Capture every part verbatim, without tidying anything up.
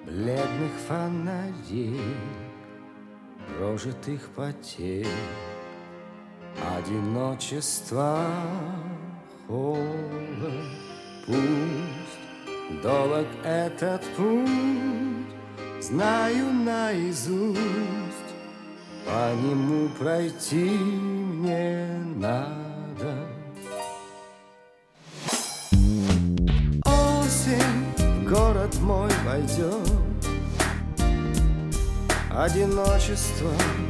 бледных фонарей, прожитых потерь, одиночество, холод. Пусть долг этот путь, знаю наизусть, по нему пройти мне надо. Осень в город мой войдет, одиночество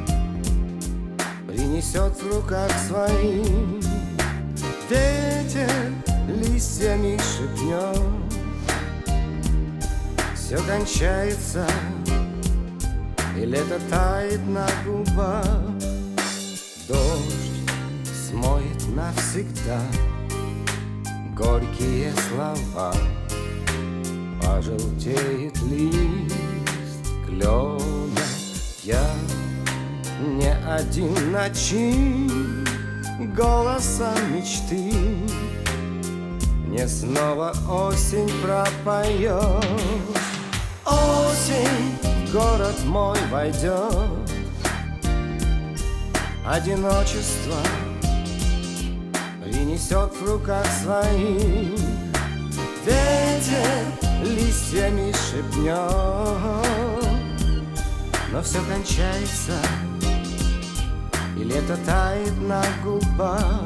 принесет в руках своих. Ветер листьями шепнет, все кончается, и лето тает на губах. Дождь смоет навсегда горькие слова, пожелтеет лист клена. Я не один начин голосом мечты, мне снова осень пропоет. Осень в город мой войдет, одиночество принесет в руках своих. Ветер листьями шепнет, но все кончается, и лето тает на губах.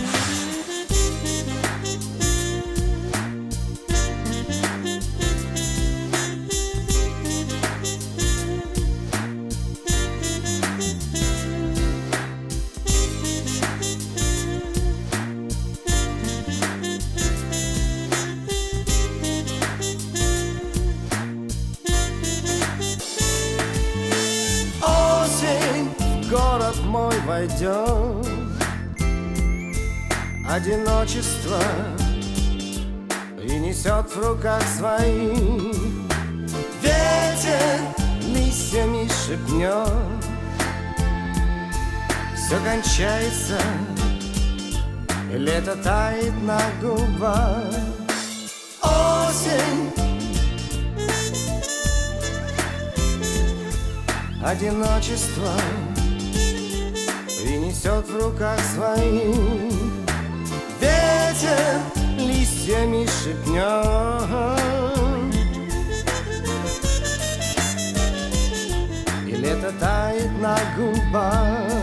Город мой войдет, одиночество принесет в руках своих. Ветер листьями шепнет, все кончается, и лето тает на губах. Осень, одиночество принесет в руках своих. Ветер листьями шепнет, и лето тает на губах.